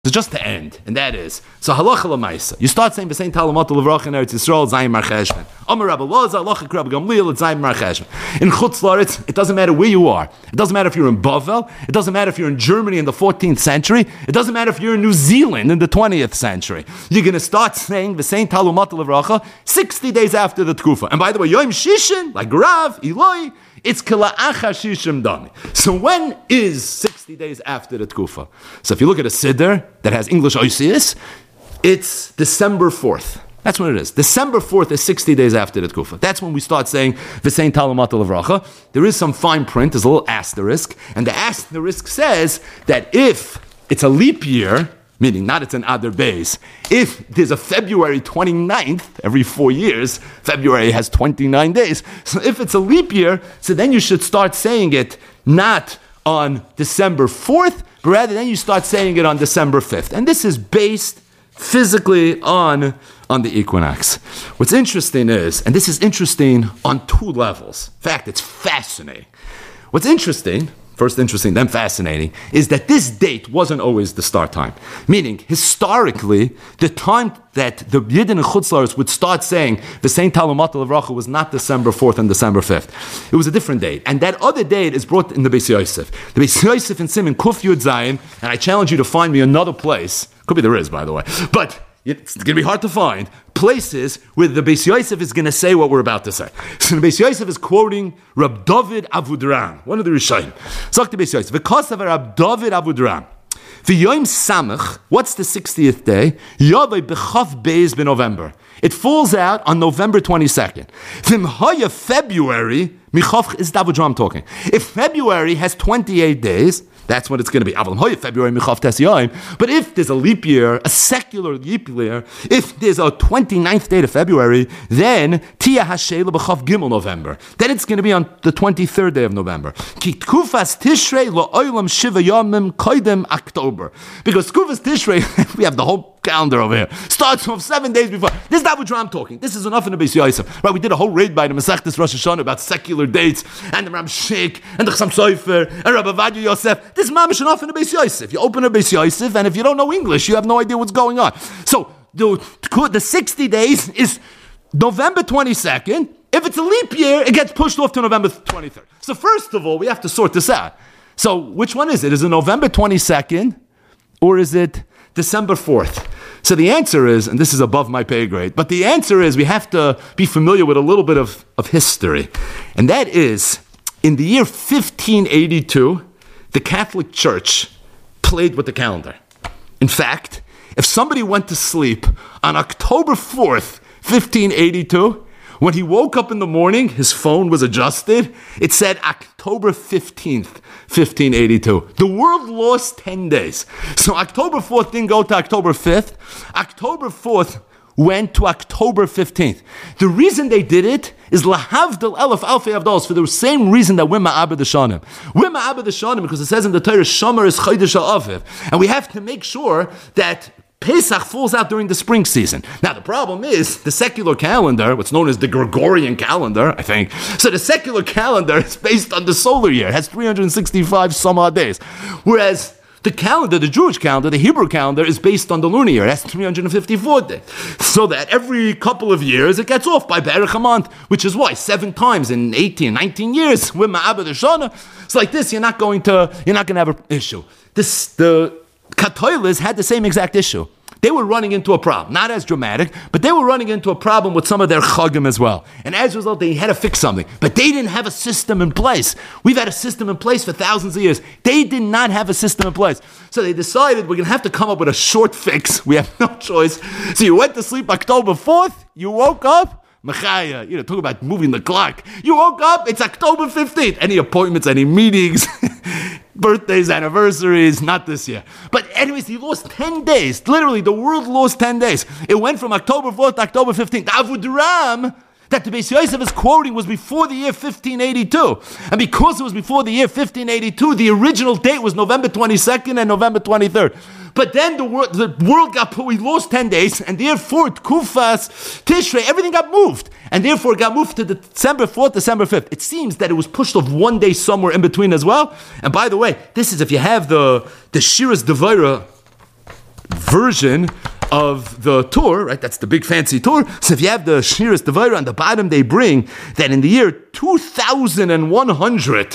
So just to end, and that is, so halacha l'maisa. You start saying v'sein talamat l'vrach in Eretz Yisrael, Zayim Mar Cheshvan. Amar Rabbi Loza, halacha Rabbi Gamliel, it's Zayim Mar Cheshvan. In Chutz La'aretz, it doesn't matter where you are. It doesn't matter if you're in Bavel. It doesn't matter if you're in Germany in the 14th century. It doesn't matter if you're in New Zealand in the 20th century. You're going to start saying v'sein talamat l'vracha 60 days after the Tkufa. And by the way, Yom Shishin, like Rav, Eloi, it's Kila'acha Shishim Dami. So when is 60 days after the Tkufa? So if you look at a Siddur that has English Oisius, it's December 4th. That's when it is. December 4th is 60 days after the Tkufa. That's when we start saying V'sein Talamat L'Vracha. There is some fine print, there's a little asterisk, and the asterisk says that if it's a leap year, meaning not it's an Adar Beis, if there's a February 29th, every 4 years, February has 29 days. So if it's a leap year, so then you should start saying it not on December 4th, but rather then you start saying it on December 5th. And this is based physically on the equinox. What's interesting is, and this is interesting on two levels. In fact, it's fascinating. What's interesting, first interesting, then fascinating, is that this date wasn't always the start time. Meaning, historically, the time that the Yidden and Chutz La'aretz would start saying V'sein Talamat L'Vracha was not December 4th and December 5th. It was a different date. And that other date is brought in the Beis Yosef. The Beis Yosef in Siman Kuf Yud Zayin, and I challenge you to find me another place, could be there is, by the way, but it's going to be hard to find places where the Beis Yosef is going to say what we're about to say. So the Beis Yosef is quoting Rab David Avudraham, one of the Rishonim. Sagt the Beis Yosef, "V'kosav Rab David Avudraham, v'yom samach." What's the 60th day? Yavei b'chav beis b'November. It falls out on November 22nd. V'mhaya February. Michav is Avudraham talking. If February has 28 days. That's what it's going to be. February, but if there's a leap year, a secular leap year, if there's a 29th day of February, then Tia Hashela B'chav Gimel November. Then it's going to be on the 23rd day of November. Ki Tkufas Tishrei Lo'olam Shiva Yomim Koidem October. Because Tkufas Tishrei, we have the whole calendar over here, starts from 7 days before. This is not what I'm talking. This is enough in the Beis Yosef. Right, we did a whole raid by the Masechtas Rosh Hashanah about secular dates, and the Ram Sheikh, and the Chassam Sofer, and Rabbi Vadia Yosef. This is mamish enough in the Beis Yosef. You open a Beis Yosef, and if you don't know English, you have no idea what's going on. So, the 60 days is November 22nd. If it's a leap year, it gets pushed off to November 23rd. So first of all, we have to sort this out. So which one is it? Is it November 22nd, or is it December 4th? So the answer is, and this is above my pay grade, but the answer is we have to be familiar with a little bit of history. And that is, in the year 1582, the Catholic Church played with the calendar. In fact, if somebody went to sleep on October 4th, 1582, when he woke up in the morning, his phone was adjusted, it said October 15th, 1582. The world lost 10 days. So October 4th didn't go to October 5th. October 4th went to October 15th. The reason they did it is lahavdil elef alfei avdalos, for the same reason that we're ma'abed Hashanim. We're ma'abed Hashanim because it says in the Torah, Shomer is Chodesh HaAviv. And we have to make sure that Pesach falls out during the spring season. Now, the problem is the secular calendar, what's known as the Gregorian calendar, I think. So the secular calendar is based on the solar year. It has 365 some odd days. Whereas the calendar, the Jewish calendar, the Hebrew calendar, is based on the lunar year. It has 354 days. So that every couple of years, it gets off by Berach a month, which is why 7 times in 18, 19 years, with Ma'abed Hashanah, it's like this, you're not going to have an issue. The Katoilas had the same exact issue. They were running into a problem, not as dramatic, but they were running into a problem with some of their chagim as well. And as a result, they had to fix something. But they didn't have a system in place. We've had a system in place for thousands of years. They did not have a system in place. So they decided we're going to have to come up with a short fix. We have no choice. So you went to sleep October 4th, you woke up, Mechaya, talk about moving the clock. You woke up, it's October 15th. Any appointments, any meetings, birthdays, anniversaries, not this year. But anyways, he lost 10 days. Literally, the world lost 10 days. It went from October 4th to October 15th. Avudraham, that the Beis Yosef is quoting, was before the year 1582. And because it was before the year 1582, the original date was November 22nd and November 23rd. But then the world we lost 10 days, and therefore Kufas, Tishrei, everything got moved. And therefore it got moved to December 4th, December 5th. It seems that it was pushed off 1 day somewhere in between as well. And by the way, this is, if you have the Shiras Devora version of the Tur, right? That's the big fancy Tur. So if you have the Shiras Devaira on the bottom, they bring that in the year 2100,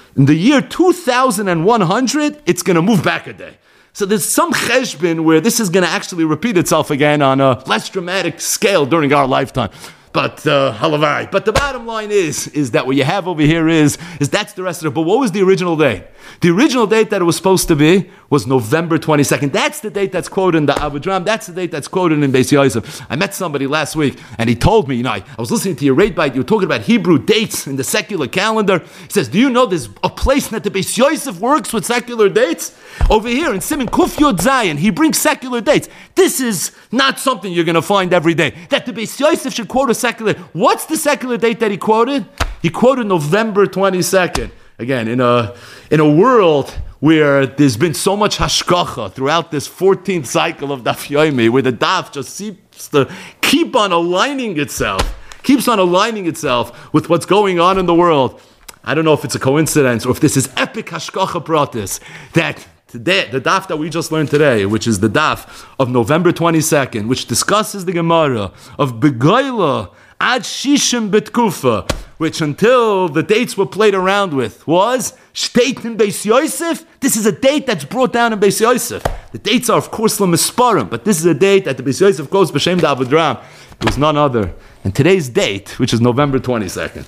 it's going to move back a day. So there's some cheshbon where this is going to actually repeat itself again on a less dramatic scale during our lifetime. But halavari. But the bottom line is that what you have over here is that's the rest of it. But what was the original date? The original date that it was supposed to be was November 22nd. That's the date that's quoted in the Avedram. That's the date that's quoted in Beis Yosef. I met somebody last week and he told me, I was listening to your rate bite. You were talking about Hebrew dates in the secular calendar. He says, do you know there's a place that the Beis Yosef works with secular dates? Over here in Siman Kuf Yod Zayin, he brings secular dates. This is not something you're going to find every day. That the Beis Yosef should quote a secular. What's the secular date that he quoted? He quoted November 22nd. Again, in a world where there's been so much hashkacha throughout this 14th cycle of Daf Yomi, where the Daf just seems to keep on aligning itself with what's going on in the world. I don't know if it's a coincidence or if this is epic hashkacha pratis that today, the daf that we just learned today, which is the daf of November 22nd, which discusses the Gemara of Begoila ad Shishim Betkufa, which until the dates were played around with was Shteit in Beis Yosef. This is a date that's brought down in Beis Yosef. The dates are, of course, L'Misparim, but this is a date that the Beis Yosef goes B'Shem D'Avedram. It was none other. And today's date, which is November 22nd.